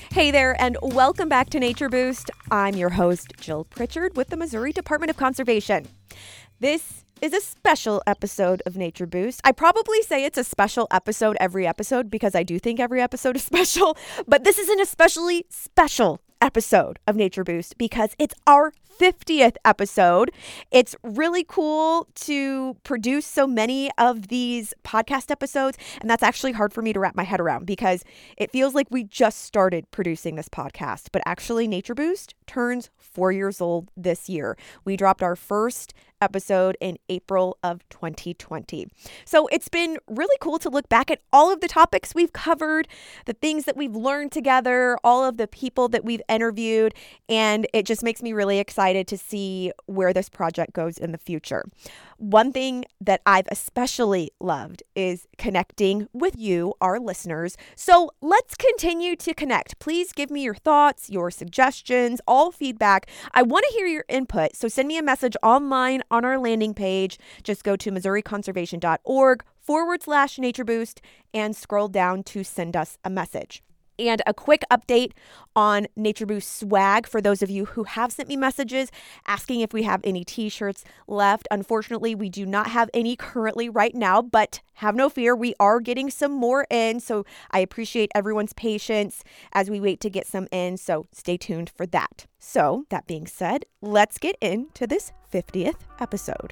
Hey there, and welcome back to Nature Boost. I'm your host, Jill Pritchard with the Missouri Department of Conservation. This is a special episode of Nature Boost. I probably say it's a special episode every episode because I do think every episode is special, but this is an especially special episode of Nature Boost because it's our 50th episode. It's really cool to produce so many of these podcast episodes, and that's actually hard for me to wrap my head around because it feels like we just started producing this podcast, but actually Nature Boost turns 4 years old this year. We dropped our first episode in April of 2020. So it's been really cool to look back at all of the topics we've covered, the things that we've learned together, all of the people that we've interviewed, and it just makes me really excited to see where this project goes in the future. One thing that I've especially loved is connecting with you, our listeners. So let's continue to connect. Please give me your thoughts, your suggestions, all feedback. I want to hear your input. So send me a message online on our landing page. Just go to missouriconservation.org/Nature Boost and scroll down to send us a message. And a quick update on Nature Boost swag for those of you who have sent me messages asking if we have any t-shirts left. Unfortunately, we do not have any currently right now, but have no fear, we are getting some more in. So I appreciate everyone's patience as we wait to get some in. So stay tuned for that. So that being said, let's get into this 50th episode.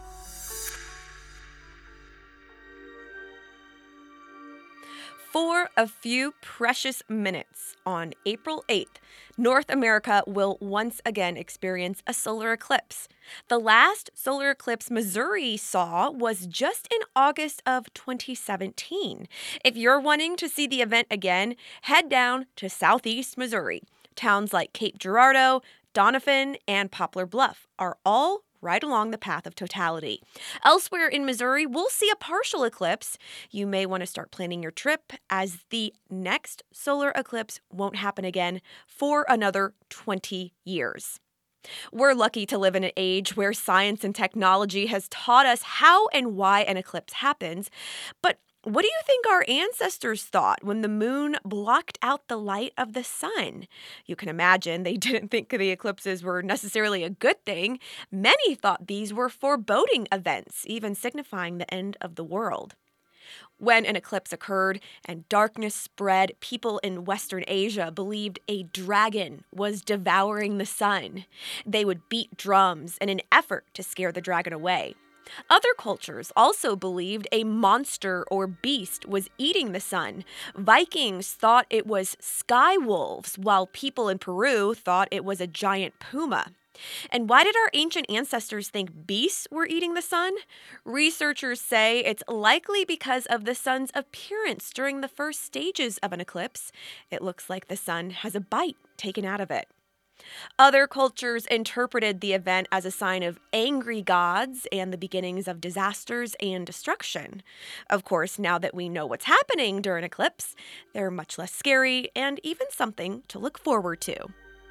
For a few precious minutes on April 8th, North America will once again experience a solar eclipse. The last solar eclipse Missouri saw was just in August of 2017. If you're wanting to see the event again, head down to southeast Missouri. Towns like Cape Girardeau, Doniphan, and Poplar Bluff are all right along the path of totality. Elsewhere in Missouri, we'll see a partial eclipse. You may want to start planning your trip as the next solar eclipse won't happen again for another 20 years. We're lucky to live in an age where science and technology has taught us how and why an eclipse happens, but what do you think our ancestors thought when the moon blocked out the light of the sun? You can imagine they didn't think the eclipses were necessarily a good thing. Many thought these were foreboding events, even signifying the end of the world. When an eclipse occurred and darkness spread, people in Western Asia believed a dragon was devouring the sun. They would beat drums in an effort to scare the dragon away. Other cultures also believed a monster or beast was eating the sun. Vikings thought it was sky wolves, while people in Peru thought it was a giant puma. And why did our ancient ancestors think beasts were eating the sun? Researchers say it's likely because of the sun's appearance during the first stages of an eclipse. It looks like the sun has a bite taken out of it. Other cultures interpreted the event as a sign of angry gods and the beginnings of disasters and destruction. Of course, now that we know what's happening during eclipse, they're much less scary and even something to look forward to.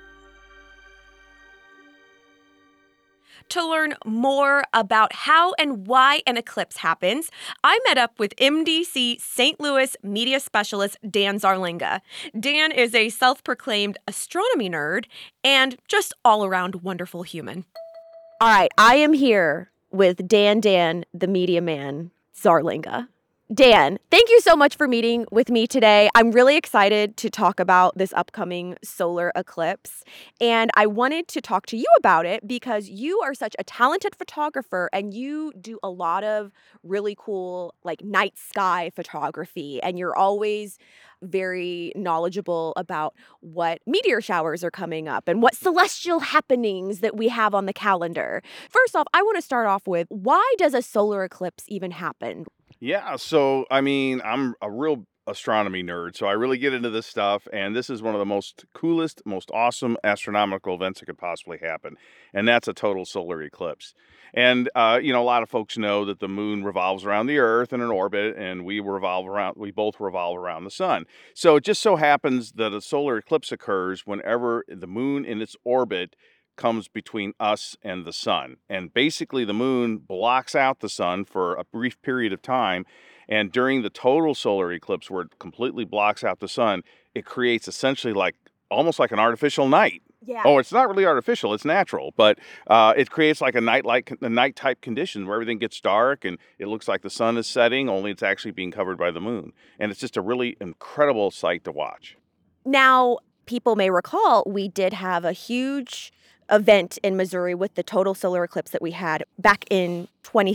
To learn more about how and why an eclipse happens, I met up with MDC St. Louis media specialist Dan Zarlenga. Dan is a self-proclaimed astronomy nerd and just all-around wonderful human. All right, I am here with Dan, the media man, Zarlenga. Dan, thank you so much for meeting with me today. I'm really excited to talk about this upcoming solar eclipse, and I wanted to talk to you about it because you are such a talented photographer and you do a lot of really cool like night sky photography, and you're always very knowledgeable about what meteor showers are coming up and what celestial happenings that we have on the calendar. First off, I want to start off with, why does a solar eclipse even happen? Yeah, so I mean, I'm a real astronomy nerd, so I really get into this stuff, and this is one of the most coolest, most awesome astronomical events that could possibly happen, and that's a total solar eclipse. And a lot of folks know that the moon revolves around the Earth in an orbit, and we both revolve around the sun. So it just so happens that a solar eclipse occurs whenever the moon in its orbit comes between us and the sun. And basically the moon blocks out the sun for a brief period of time. And during the total solar eclipse, where it completely blocks out the sun, it creates essentially like almost like an artificial night. Yeah. Oh, it's not really artificial; it's natural, but it creates like a night type condition where everything gets dark and it looks like the sun is setting, only it's actually being covered by the moon, and it's just a really incredible sight to watch. Now, people may recall we did have a huge event in Missouri with the total solar eclipse that we had back in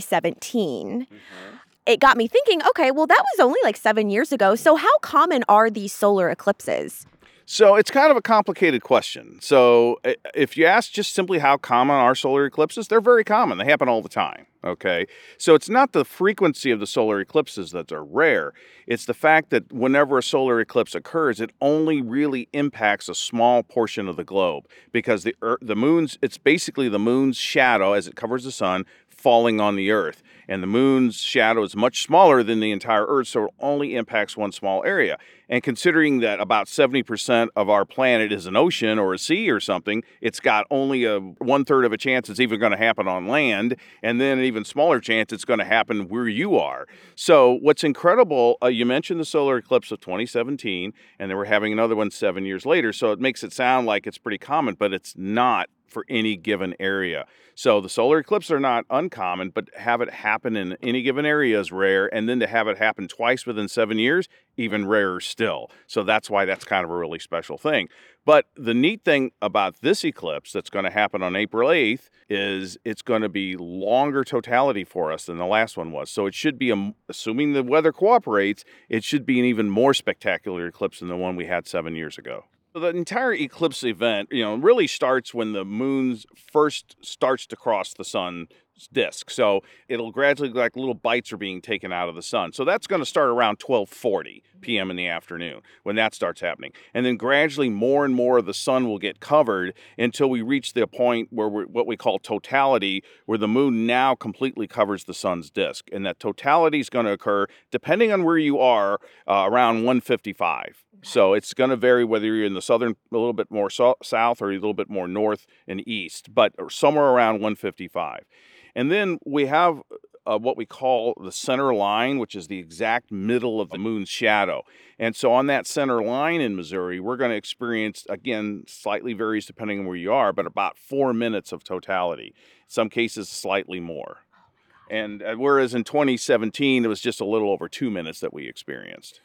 2017. It got me thinking, okay, well, that was only like 7 years ago. So how common are these solar eclipses? So it's kind of a complicated question. So if you ask just simply how common are solar eclipses, they're very common. They happen all the time. Okay. So it's not the frequency of the solar eclipses that are rare. It's the fact that whenever a solar eclipse occurs, it only really impacts a small portion of the globe because the moon's, it's basically the moon's shadow as it covers the sun falling on the earth. And the moon's shadow is much smaller than the entire earth, so it only impacts one small area. And considering that about 70% of our planet is an ocean or a sea or something, it's got only a 1/3 of a chance it's even going to happen on land, and then an even smaller chance it's going to happen where you are. So what's incredible, you mentioned the solar eclipse of 2017, and then we're having another one 7 years later, so it makes it sound like it's pretty common, but it's not for any given area. So the solar eclipses are not uncommon, but have it happen in any given area is rare, and then to have it happen twice within 7 years, even rarer still. So that's why that's kind of a really special thing. But the neat thing about this eclipse that's going to happen on April 8th is it's going to be longer totality for us than the last one was. So it should be, assuming the weather cooperates, it should be an even more spectacular eclipse than the one we had 7 years ago. So the entire eclipse event, really starts when the moon first starts to cross the sun's disk. So it'll gradually, like little bites are being taken out of the sun. So that's going to start around 12:40 p.m. in the afternoon when that starts happening. And then gradually more and more of the sun will get covered until we reach the point where we're what we call totality, where the moon now completely covers the sun's disk. And that totality is going to occur, depending on where you are, around 1:55. So it's going to vary whether you're in the southern, a little bit more south, or a little bit more north and east, but somewhere around 1:55. And then we have what we call the center line, which is the exact middle of the moon's shadow. And so on that center line in Missouri, we're going to experience, again, slightly varies depending on where you are, but about 4 minutes of totality. In some cases, slightly more. And whereas in 2017, it was just a little over 2 minutes that we experienced.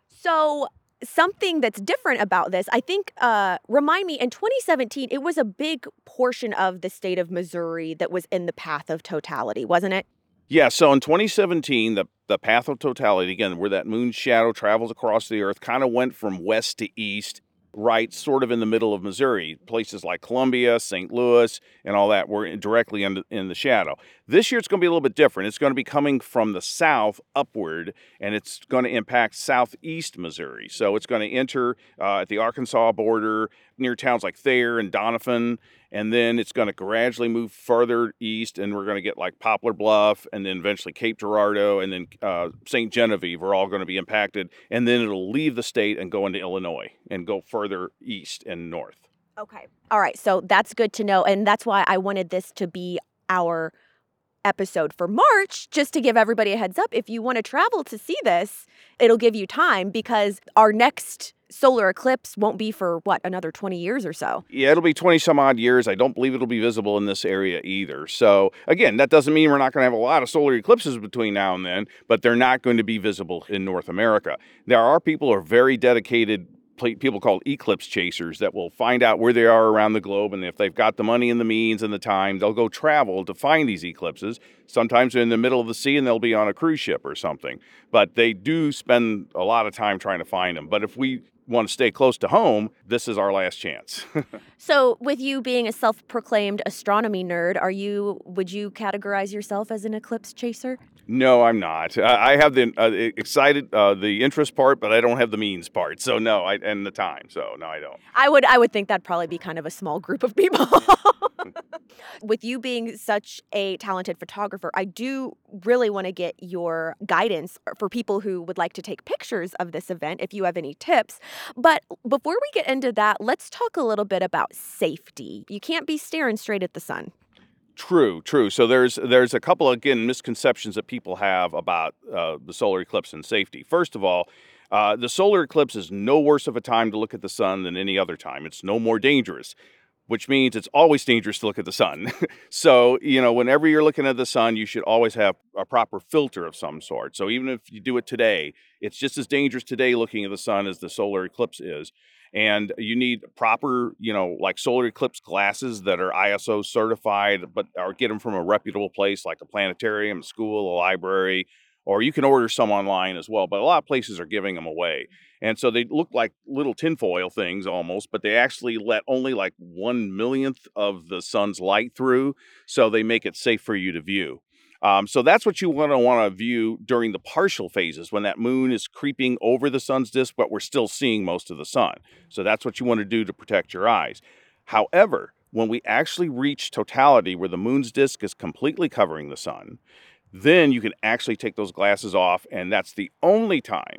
So something that's different about this, I think, remind me, in 2017, it was a big portion of the state of Missouri that was in the path of totality, wasn't it? Yeah, so in 2017, the path of totality, again, where that moon shadow travels across the earth, kind of went from west to east, right sort of in the middle of Missouri. Places like Columbia, St. Louis, and all that were directly in the shadow. This year it's going to be a little bit different. It's going to be coming from the south upward, and it's going to impact southeast Missouri. So it's going to enter at the Arkansas border, near towns like Thayer and Doniphan, and then it's going to gradually move further east, and we're going to get like Poplar Bluff, and then eventually Cape Girardeau, and then St. Genevieve are all going to be impacted, and then it'll leave the state and go into Illinois and go further east and north. Okay. All right. So that's good to know. And that's why I wanted this to be our episode for March, just to give everybody a heads up. If you want to travel to see this, it'll give you time, because our next solar eclipse won't be for, another 20 years or so? Yeah, it'll be 20 some odd years. I don't believe it'll be visible in this area either. So again, that doesn't mean we're not going to have a lot of solar eclipses between now and then, but they're not going to be visible in North America. There are people who are very dedicated, people called eclipse chasers, that will find out where they are around the globe, and if they've got the money and the means and the time, they'll go travel to find these eclipses. Sometimes they're in the middle of the sea and they'll be on a cruise ship or something, but they do spend a lot of time trying to find them. But if we want to stay close to home, this is our last chance. So with you being a self-proclaimed astronomy nerd, would you categorize yourself as an eclipse chaser? No, I'm not. I have the the interest part, but I don't have the means part. So no, and the time. So no, I don't. I would think that'd probably be kind of a small group of people. With you being such a talented photographer, I do really want to get your guidance for people who would like to take pictures of this event, if you have any tips. But before we get into that, let's talk a little bit about safety. You can't be staring straight at the sun. True. So there's a couple, again, misconceptions that people have about the solar eclipse and safety. First of all, The solar eclipse is no worse of a time to look at the sun than any other time. It's no more dangerous, which means it's always dangerous to look at the sun. So, whenever you're looking at the sun, you should always have a proper filter of some sort. So even if you do it today, it's just as dangerous today looking at the sun as the solar eclipse is. And you need proper, like solar eclipse glasses that are ISO certified, or get them from a reputable place like a planetarium, a school, a library, or you can order some online as well. But a lot of places are giving them away. And so they look like little tinfoil things almost, but they actually let only like 1/1,000,000th of the sun's light through. So they make it safe for you to view. So that's what you want to view during the partial phases when that moon is creeping over the sun's disk, but we're still seeing most of the sun. So that's what you want to do to protect your eyes. However, when we actually reach totality where the moon's disk is completely covering the sun, then you can actually take those glasses off, and that's the only time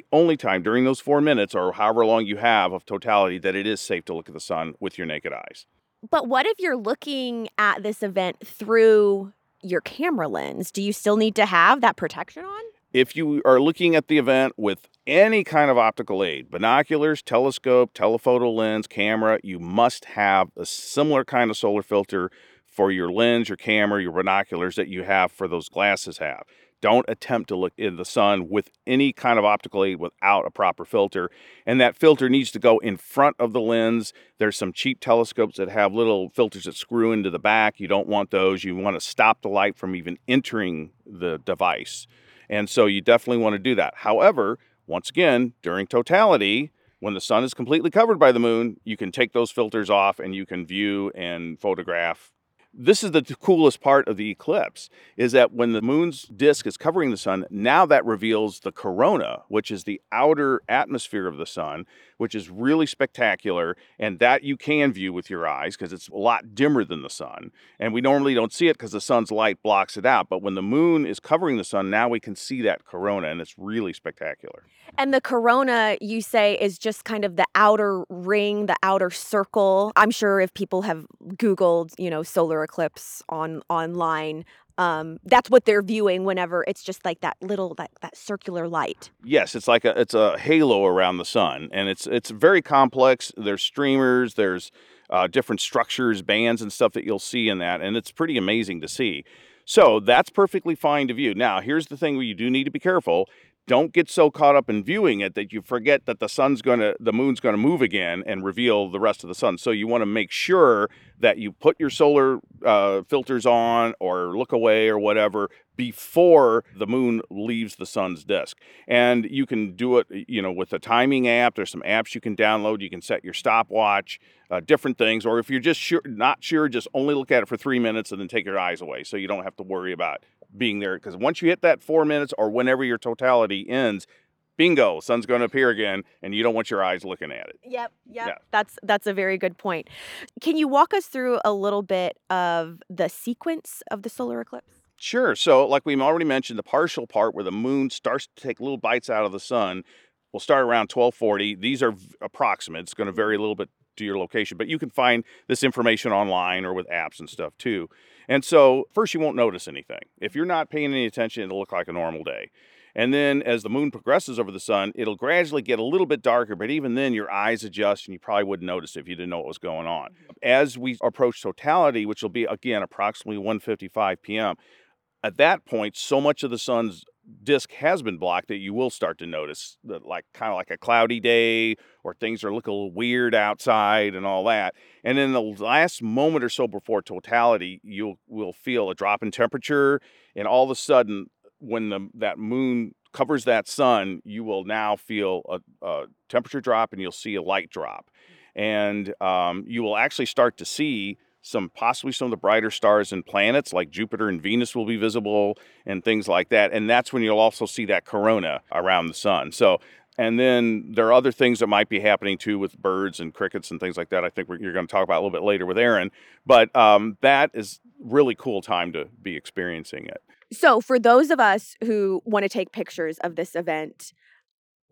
during those 4 minutes or however long you have of totality that it is safe to look at the sun with your naked eyes. But what if you're looking at this event through your camera lens? Do you still need to have that protection on? If you are looking at the event with any kind of optical aid, binoculars, telescope, telephoto lens, camera, you must have a similar kind of solar filter for your lens, your camera, your binoculars that you have for those glasses have. Don't attempt to look in the sun with any kind of optical aid without a proper filter. And that filter needs to go in front of the lens. There's some cheap telescopes that have little filters that screw into the back. You don't want those. You want to stop the light from even entering the device. And so you definitely want to do that. However, once again, during totality, when the sun is completely covered by the moon, you can take those filters off and you can view and photograph. This is the coolest part of the eclipse, is that when the moon's disk is covering the sun, now that reveals the corona, which is the outer atmosphere of the sun, which is really spectacular, and that you can view with your eyes because it's a lot dimmer than the sun. And we normally don't see it because the sun's light blocks it out. But when the moon is covering the sun, now we can see that corona, and it's really spectacular. And the corona, you say, is just kind of the outer ring, the outer circle. I'm sure if people have Googled, solar eclipse online, that's what they're viewing whenever it's just like that little that circular light. Yes, it's like it's a halo around the sun, and it's very complex. There's streamers, there's different structures, bands, and stuff that you'll see in that, and it's pretty amazing to see. So that's perfectly fine to view. Now, here's the thing where you do need to be careful. Don't get so caught up in viewing it that you forget that the moon's gonna move again and reveal the rest of the sun. So you want to make sure that you put your solar filters on or look away or whatever before the moon leaves the sun's disk. And you can do it, with a timing app. There's some apps you can download. You can set your stopwatch, different things. Or if you're just not sure, just only look at it for 3 minutes and then take your eyes away, so you don't have to worry about being there. Because once you hit that 4 minutes or whenever your totality ends, bingo, sun's going to appear again, and you don't want your eyes looking at it. Yep. Yeah. That's a very good point. Can you walk us through a little bit of the sequence of the solar eclipse? Sure. So, like we already mentioned, the partial part where the moon starts to take little bites out of the sun will start around 1240. These are approximate. It's going to vary a little bit to your location, but you can find this information online or with apps and stuff too. And so, first, you won't notice anything. If you're not paying any attention, it'll look like a normal day. And then as the moon progresses over the sun, it'll gradually get a little bit darker, but even then your eyes adjust and you probably wouldn't notice if you didn't know what was going on. As we approach totality, which will be, again, approximately 1:55 p.m., at that point, so much of the sun's disk has been blocked that you will start to notice that, kind of like a cloudy day, or things are looking a little weird outside and all that. And in the last moment or so before totality, you will feel a drop in temperature, and all of a sudden, when that moon covers that sun, you will now feel a temperature drop, and you'll see a light drop. And you will actually start to see possibly some of the brighter stars and planets like Jupiter and Venus will be visible and things like that. And that's when you'll also see that corona around the sun. So, and then there are other things that might be happening too with birds and crickets and things like that. I think you're going to talk about a little bit later with Aaron, but that is really cool time to be experiencing it. So for those of us who want to take pictures of this event,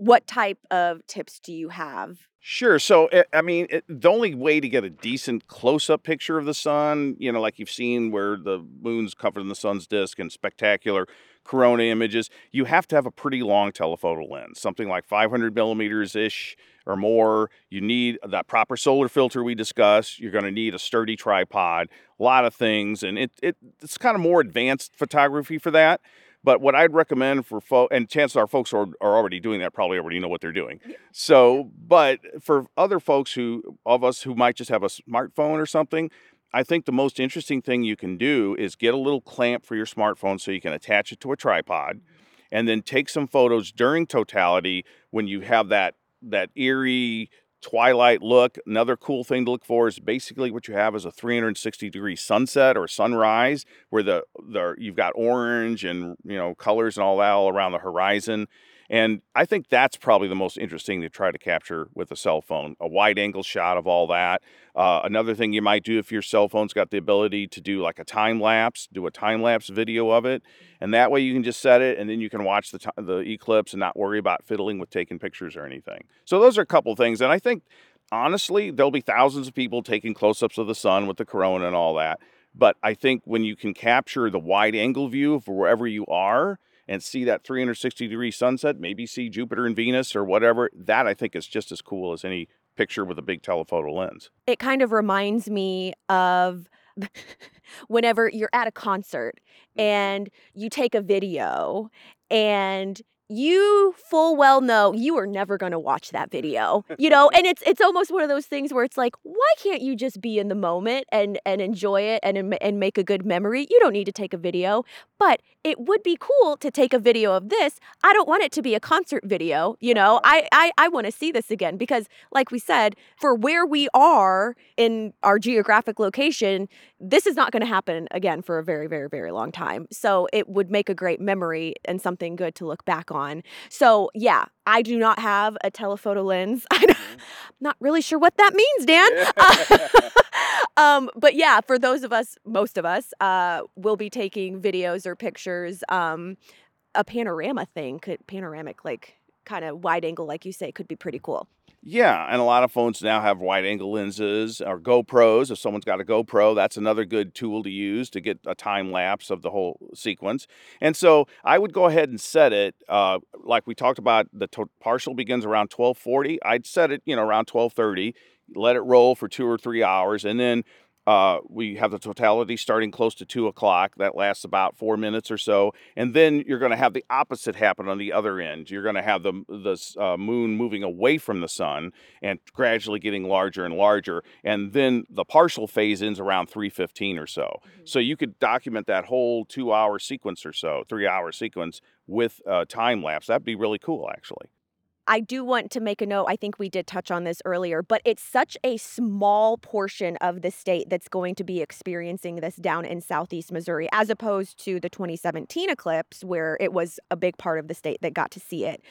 what type of tips do you have? Sure. So, the only way to get a decent close-up picture of the sun, like you've seen where the moon's covered in the sun's disk and spectacular corona images, you have to have a pretty long telephoto lens, something like 500 millimeters-ish or more. You need that proper solar filter we discussed. You're going to need a sturdy tripod, a lot of things, and it's kind of more advanced photography for that. But what I'd recommend for folks, and chances are folks are already doing that, probably already know what they're doing. So, but for other folks of us who might just have a smartphone or something, I think the most interesting thing you can do is get a little clamp for your smartphone so you can attach it to a tripod, and then take some photos during totality when you have that eerie twilight look. Another cool thing to look for is basically what you have is a 360-degree sunset or sunrise where you've got orange and colors and all that all around the horizon. And I think that's probably the most interesting to try to capture with a cell phone, a wide angle shot of all that. Another thing you might do if your cell phone's got the ability to do like do a time lapse video of it. And that way you can just set it and then you can watch the eclipse and not worry about fiddling with taking pictures or anything. So those are a couple things. And I think, honestly, there'll be thousands of people taking close-ups of the sun with the corona and all that. But I think when you can capture the wide angle view of wherever you are and see that 360-degree sunset, maybe see Jupiter and Venus or whatever, that I think is just as cool as any picture with a big telephoto lens. It kind of reminds me of whenever you're at a concert and you take a video and you full well know you are never going to watch that video, and it's almost one of those things where it's like, why can't you just be in the moment and enjoy it and make a good memory? You don't need to take a video, but it would be cool to take a video of this. I don't want it to be a concert video, I want to see this again because, like we said, for where we are in our geographic location, this is not going to happen again for a very, very, very long time. So it would make a great memory and something good to look back on. So yeah, I do not have a telephoto lens. I'm not really sure what that means, Dan. But yeah, for those of us, most of us, will be taking videos or pictures. A panoramic, like kind of wide angle, like you say, could be pretty cool. Yeah, and a lot of phones now have wide-angle lenses or GoPros. If someone's got a GoPro, that's another good tool to use to get a time lapse of the whole sequence. And so I would go ahead and set it, like we talked about, the partial begins around 12:40. I'd set it, around 12:30, let it roll for 2 or 3 hours, and then we have the totality starting close to 2 o'clock. That lasts about 4 minutes or so. And then you're going to have the opposite happen on the other end. You're going to have the moon moving away from the sun and gradually getting larger and larger. And then the partial phase ends around 3:15 or so. Mm-hmm. So you could document that whole 2-hour sequence or so, 3-hour sequence with time lapse. That'd be really cool, actually. I do want to make a note. I think we did touch on this earlier, but it's such a small portion of the state that's going to be experiencing this down in southeast Missouri, as opposed to the 2017 eclipse, where it was a big part of the state that got to see it.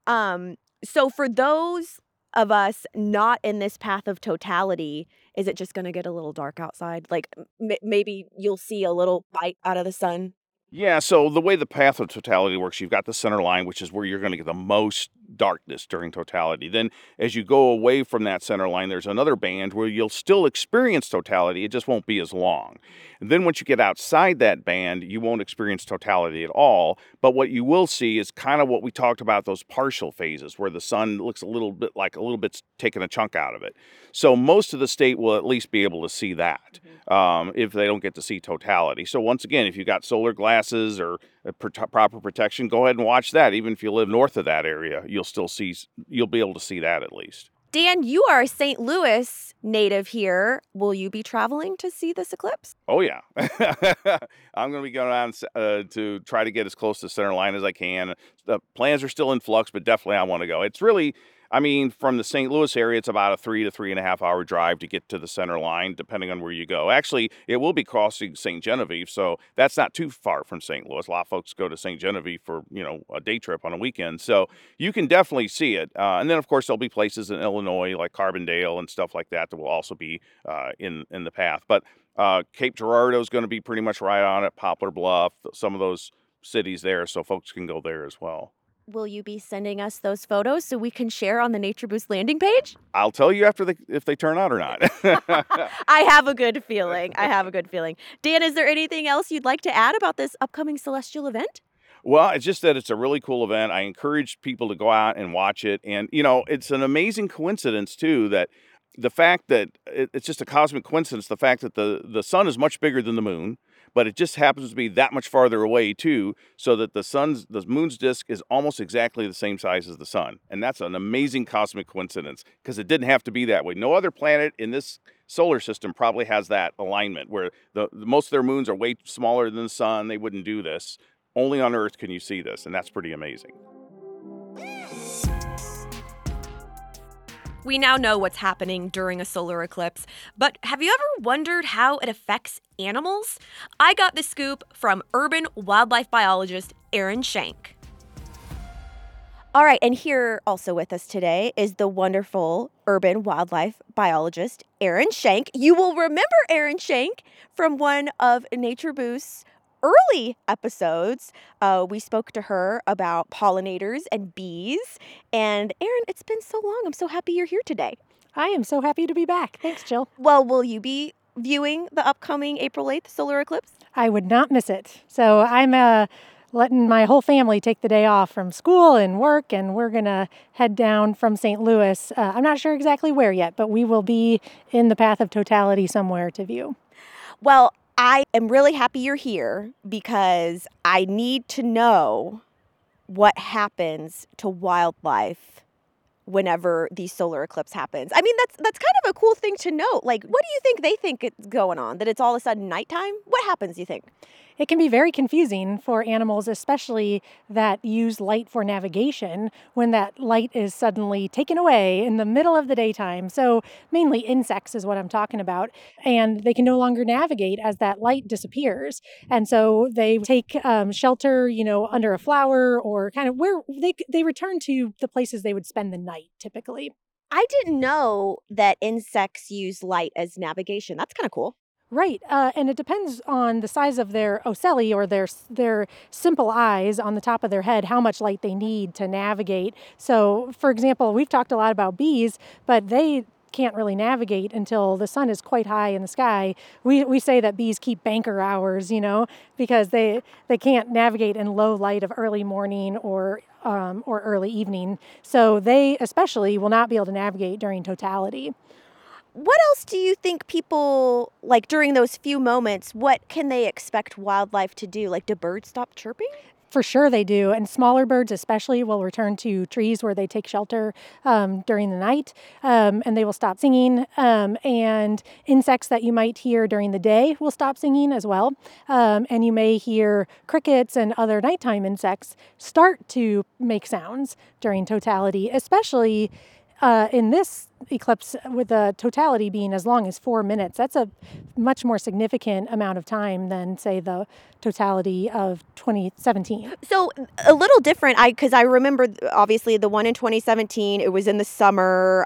So for those of us not in this path of totality, is it just going to get a little dark outside? Like maybe you'll see a little bite out of the sun? Yeah, so the way the path of totality works, you've got the center line, which is where you're going to get the most darkness during totality. Then as you go away from that center line, there's another band where you'll still experience totality. It just won't be as long. And then once you get outside that band, you won't experience totality at all. But what you will see is kind of what we talked about, those partial phases where the sun looks a little bit's taking a chunk out of it. So most of the state will at least be able to see that if they don't get to see totality. So once again, if you've got solar glasses or proper protection, go ahead and watch that. Even if you live north of that area, you'll be able to see that at least. Dan, you are a St. Louis native here. Will you be traveling to see this eclipse? Oh, yeah. I'm going to be going on to try to get as close to center line as I can. The plans are still in flux, but definitely I want to go. It's really, from the St. Louis area, it's about a 3 to 3.5 hour drive to get to the center line, depending on where you go. Actually, it will be crossing St. Genevieve, so that's not too far from St. Louis. A lot of folks go to St. Genevieve for, a day trip on a weekend. So you can definitely see it. And then, of course, there'll be places in Illinois, like Carbondale and stuff like that will also be in the path. But Cape Girardeau is going to be pretty much right on it, Poplar Bluff, some of those cities there, so folks can go there as well. Will you be sending us those photos so we can share on the Nature Boost landing page? I'll tell you after if they turn out or not. I have a good feeling. Dan, is there anything else you'd like to add about this upcoming celestial event? Well, it's just that it's a really cool event. I encourage people to go out and watch it. And, it's an amazing coincidence, too, that the fact that it's just a cosmic coincidence, the fact that the sun is much bigger than the moon, but it just happens to be that much farther away, too, so that the moon's disk is almost exactly the same size as the sun. And that's an amazing cosmic coincidence because it didn't have to be that way. No other planet in this solar system probably has that alignment where most of their moons are way smaller than the sun. They wouldn't do this. Only on Earth can you see this, and that's pretty amazing. We now know what's happening during a solar eclipse, but have you ever wondered how it affects animals? I got the scoop from urban wildlife biologist Erin Schenk. All right, and here also with us today is the wonderful urban wildlife biologist Erin Schenk. You will remember Erin Schenk from one of Nature Boost's early episodes. We spoke to her about pollinators and bees. And Erin, it's been so long. I'm so happy you're here today. I am so happy to be back. Thanks, Jill. Well, will you be viewing the upcoming April 8th solar eclipse? I would not miss it. So I'm letting my whole family take the day off from school and work, and we're going to head down from St. Louis. I'm not sure exactly where yet, but we will be in the path of totality somewhere to view. Well, I am really happy you're here because I need to know what happens to wildlife whenever the solar eclipse happens. I mean, that's kind of a cool thing to note. Like, what do you think they think it's going on? That it's all of a sudden nighttime? What happens, do you think? It can be very confusing for animals, especially that use light for navigation, when that light is suddenly taken away in the middle of the daytime. So mainly insects is what I'm talking about. And they can no longer navigate as that light disappears. And so they take shelter, under a flower or kind of where they return to the places they would spend the night typically. I didn't know that insects use light as navigation. That's kind of cool. Right, and it depends on the size of their ocelli or their simple eyes on the top of their head, how much light they need to navigate. So, for example, we've talked a lot about bees, but they can't really navigate until the sun is quite high in the sky. We say that bees keep banker hours, because they can't navigate in low light of early morning or early evening. So they especially will not be able to navigate during totality. What else do you think people, like during those few moments, what can they expect wildlife to do? Like, do birds stop chirping? For sure they do. And smaller birds especially will return to trees where they take shelter during the night, and they will stop singing. And insects that you might hear during the day will stop singing as well. And you may hear crickets and other nighttime insects start to make sounds during totality, especially in this eclipse with the totality being as long as 4 minutes. That's a much more significant amount of time than, say, the totality of 2017. So a little different, because I remember obviously the one in 2017. It was in the summer.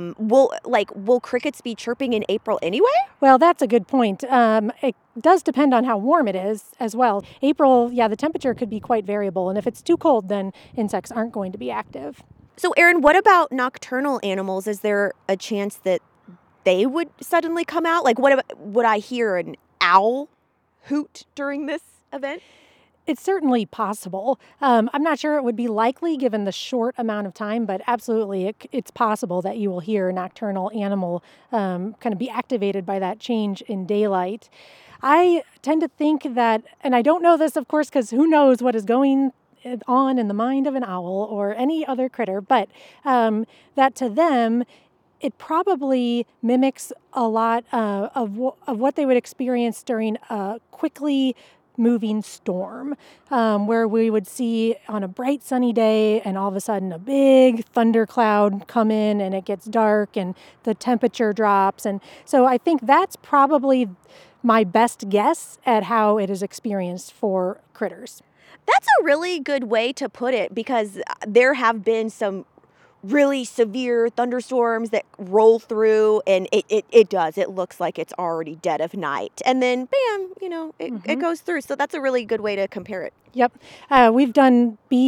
Will crickets be chirping in April anyway? Well, that's a good point. It does depend on how warm it is as well. April, the temperature could be quite variable, and if it's too cold, then insects aren't going to be active. So, Erin, what about nocturnal animals? Is there a chance that they would suddenly come out? Like, would I hear an owl hoot during this event? It's certainly possible. I'm not sure it would be likely given the short amount of time, but absolutely it's possible that you will hear a nocturnal animal kind of be activated by that change in daylight. I tend to think that, and I don't know this, of course, because who knows what is going on in the mind of an owl or any other critter, but that to them, it probably mimics a lot of what they would experience during a quickly moving storm, where we would see on a bright sunny day and all of a sudden a big thundercloud come in and it gets dark and the temperature drops. And so I think that's probably my best guess at how it is experienced for critters. That's a really good way to put it, because there have been some really severe thunderstorms that roll through, and it looks like it's already dead of night. And then, bam, it goes through. So that's a really good way to compare it. Yep. We've done bee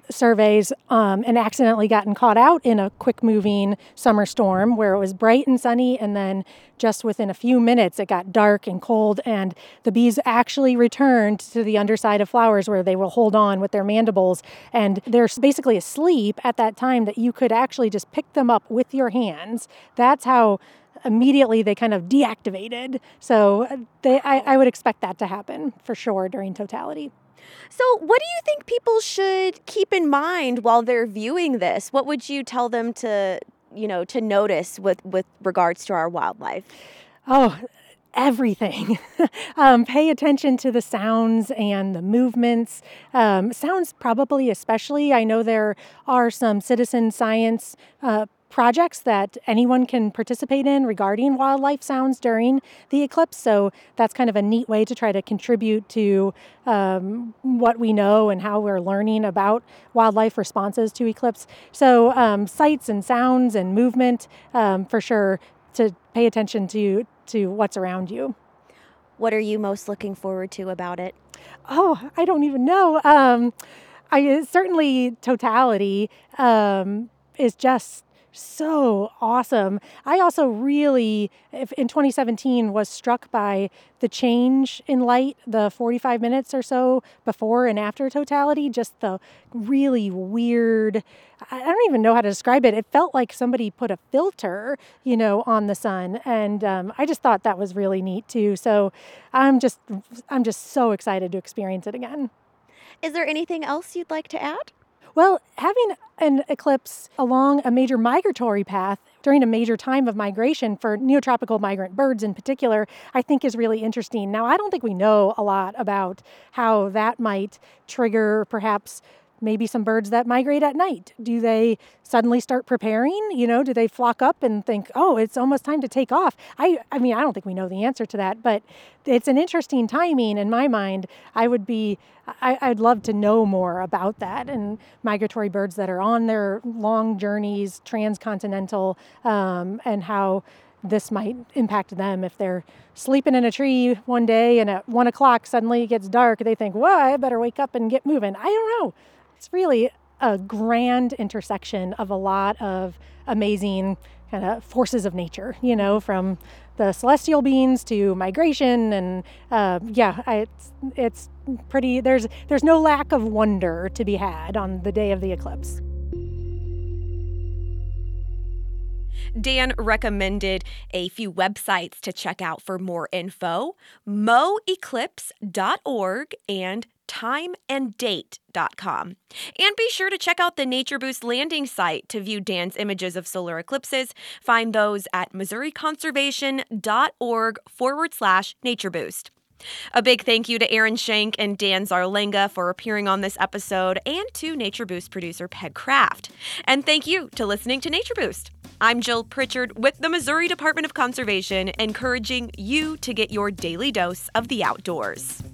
surveys and accidentally gotten caught out in a quick-moving summer storm where it was bright and sunny, and then just within a few minutes it got dark and cold, and the bees actually returned to the underside of flowers where they will hold on with their mandibles, and they're basically asleep at that time that you could actually just pick them up with your hands. That's how immediately they kind of deactivated. So I would expect that to happen for sure during totality. So, what do you think people should keep in mind while they're viewing this? What would you tell them to notice with regards to our wildlife? Oh, everything. Pay attention to the sounds and the movements. Sounds probably especially. I know there are some citizen science projects that anyone can participate in regarding wildlife sounds during the eclipse. So that's kind of a neat way to try to contribute to what we know and how we're learning about wildlife responses to eclipse. So sights and sounds and movement, for sure, to pay attention to what's around you. What are you most looking forward to about it? Oh, I don't even know. Certainly totality is just so awesome. I also really, in 2017, was struck by the change in light, the 45 minutes or so before and after totality, just the really weird, I don't even know how to describe it. It felt like somebody put a filter, on the sun. And I just thought that was really neat too. So I'm just so excited to experience it again. Is there anything else you'd like to add? Well, having an eclipse along a major migratory path during a major time of migration for neotropical migrant birds in particular, I think is really interesting. Now, I don't think we know a lot about how that might trigger perhaps maybe some birds that migrate at night. Do they suddenly start preparing? Do they flock up and think, oh, it's almost time to take off? I mean, I don't think we know the answer to that, but it's an interesting timing in my mind. I'd love to know more about that and migratory birds that are on their long journeys, transcontinental, and how this might impact them if they're sleeping in a tree one day and at 1 o'clock suddenly it gets dark. They think, well, I better wake up and get moving. I don't know. It's really a grand intersection of a lot of amazing kind of forces of nature, from the celestial beings to migration. And it's pretty, there's no lack of wonder to be had on the day of the eclipse. Dan recommended a few websites to check out for more info: moeclipse.org and timeanddate.com. And be sure to check out the Nature Boost landing site to view Dan's images of solar eclipses. Find those at missouriconservation.org/natureboost. A big thank you to Aaron Shank and Dan Zarlenga for appearing on this episode, and to Nature Boost producer Peg Kraft. And thank you to listening to Nature Boost. I'm Jill Pritchard with the Missouri Department of Conservation, encouraging you to get your daily dose of the outdoors.